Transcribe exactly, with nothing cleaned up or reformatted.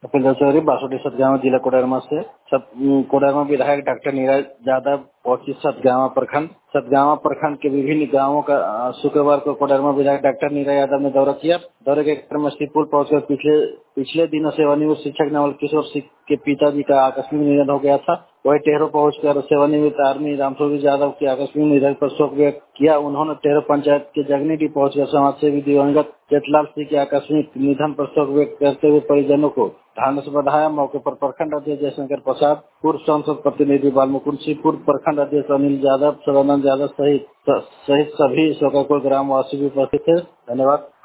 कपिल दशौरी बासोटी सतगावा जिला कोडरमा से सत, कोडरमा विधायक डॉक्टर नीरज यादव पहुंची सतगावा प्रखंड। सतगावा प्रखंड के विभिन्न गांवों का अ, शुक्रवार को कोडरमा विधायक डॉक्टर नीरज यादव ने दौरा किया। दौरे के क्रम में श्रीपुर पहुंचकर पिछले पिछले दिनों सेवानिवृत्त शिक्षक नवल किशोर सिंह के पिताजी का आकस्मिक निधन हो गया था। वही टेहरो पहुंचकर सेवानिवृत्त आर्मी रामस्वरूप यादव के आकस्मिक निधन पर शोक व्यक्त किया। उन्होंने टेहरो पंचायत के जगनीडी पहुंचकर समाजसेवी दिवंगत जेठलाल सिंह के आकस्मिक निधन पर शोक व्यक्त करते हुए परिजनों को ढांढस बधाया। मौके पर प्रखंड अध्यक्ष जयशंकर प्रसाद, पूर्व सांसद प्रतिनिधि बालमुकुंद सिंह, पूर्व प्रखंड अध्यक्ष अनिल यादव, सदानंद यादव सहित सहित सभी शोकाकुल ग्रामवासी भी उपस्थित थे। धन्यवाद।